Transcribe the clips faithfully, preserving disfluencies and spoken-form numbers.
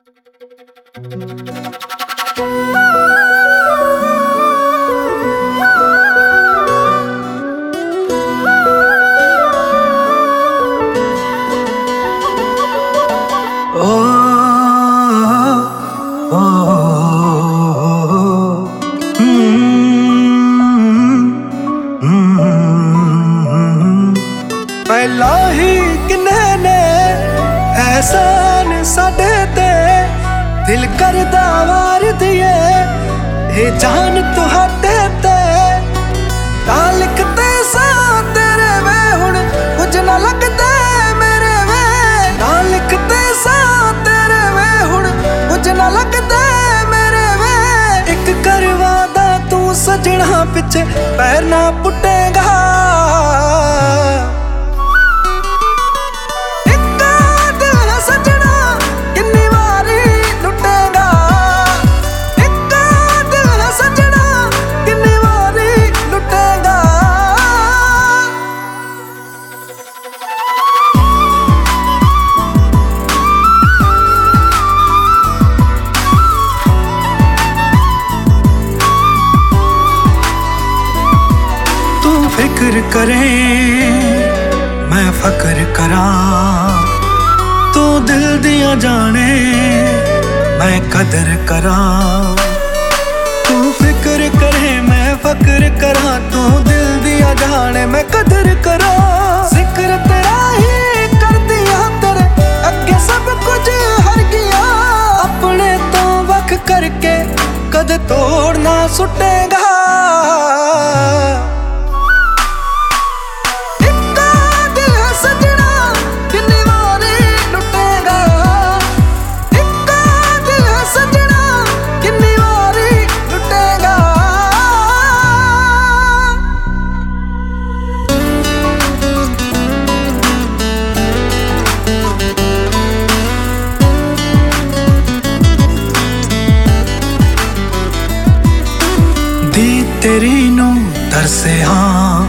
ਪਹਿਲਾਂ ਹੀ ਕਿੰਨੇ ਨੇ ਐਹਸਾਨ ਸਾਡੇ ਤੇ, ਦਿਲ ਕਰਦਾ ਵਾਰ ਦੀਏ ਇਹ ਜਾਨ ਤੁਹਾਡੇ ਤੇ। ਤਾਂ ਲਿਖਦੇ ਸਾਂ ਤੇਰੇ ਵੇ ਹੁਣ ਕੁਝ ਨਾ ਲੱਗਦਾ ਮੇਰੇ ਵੇ, ਤਾਂ ਲਿਖਦੇ ਸਾਂ ਤੇਰੇ ਵੇ ਹੁਣ ਕੁਝ ਨਾ ਲੱਗਦਾ ਮੇਰੇ ਵੇ। ਇੱਕ ਕਰਵਾਦਾ ਤੂੰ ਸਜਣਾ ਪਿੱਛੇ ਪੈਰ ਨਾ ਪੁੱਟੇਗਾ, ਫਿਕਰ ਕਰੇ ਮੈਂ ਫਕਰ ਕਰਾਂ, ਤੂੰ ਦਿਲ ਦੀਆਂ ਜਾਣੇ ਮੈਂ ਕਦਰ ਕਰਾਂ। ਤੂੰ ਫਿਕਰ ਕਰੇ ਮੈਂ ਫਕਰ ਕਰਾਂ, ਤੂੰ ਦਿਲ ਦੀਆਂ ਜਾਣੇ ਮੈਂ ਕਦਰ ਕਰਾਂ। ਜ਼ਿਕਰ ਤੇਰਾ ਹੀ ਕਰਦੀਆਂ ਤੇਰੇ ਅੱਗੇ ਸਭ ਕੁਝ ਹਰ ਗਿਆ, ਆਪਣੇ ਤੋਂ ਵੱਖ ਕਰਕੇ ਕਦੇ ਤੋੜ ਨਾ ਸੁੱਟੇਗਾ। ਦੀ ਤੇਰੀ ਨੂੰ ਤਰਸੇ ਹਾਂ,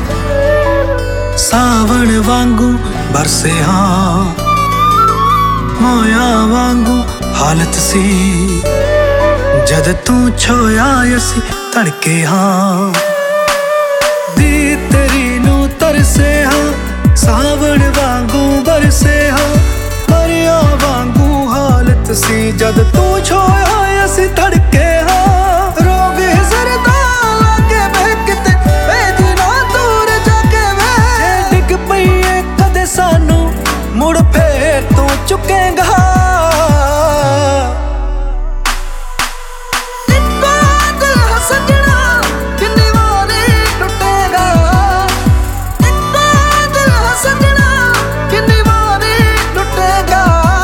ਸਾਵਣ ਵਾਂਗੂ ਬਰਸੇ ਹਾਂ, ਮੋਇਆ ਵਾਂਗੂ ਹਾਲਤ ਸੀ ਜਦ ਤੂੰ ਛੋਇਆ ਅਸੀਂ ਧੜਕੇ ਹਾਂ। ਦੀ ਤੇਰੀ ਨੂੰ ਤਰਸੇ ਹਾਂ, ਸਾਵਣ ਵਾਂਗੂ ਬਰਸੇ ਹਾਂ, ਮਰਿਆ ਵਾਂਗੂ ਹਾਲਤ ਸੀ ਜਦ ਤੂੰ ਛੋਇਆ ਅਸੀਂ ਧੜਕੇ ਹਾਂ। ਰੋਗ ਹਿਜ਼ਰਦਾ ਸਾਨੂੰ ਮੁੜ ਫੇਰ ਤੂੰ ਚੁੱਕੇਗਾ। ਇੱਕੋ ਦਿਲ ਹੈ ਸੱਜਣਾ ਕਿੰਨੀ ਵਾਰੀ ਟੁੱਟੇਗਾ, ਇੱਕੋ ਦਿਲ ਹੈ ਸੱਜਣਾ ਕਿੰਨੀ ਵਾਰੀ ਟੁੱਟੇਗਾ।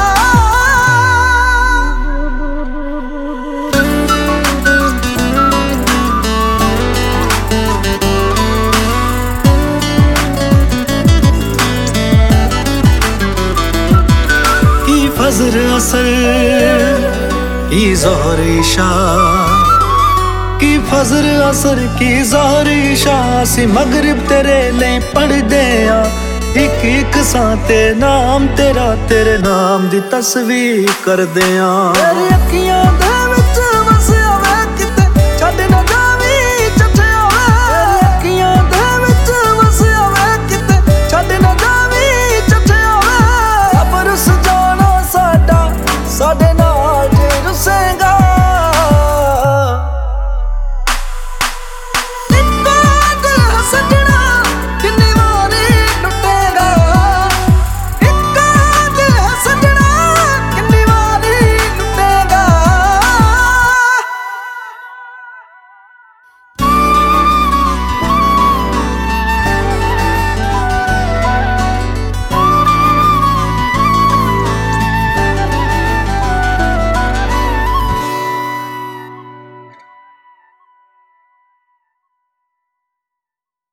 फजर असर की ज़ोहर इशा, की फजर असर की ज़ोहर इशा, सी मगरिब तेरे ले पढ़दे आ इक इक सां ते नाम तेरा, तेरे नाम दी तस्वीर करदे आ।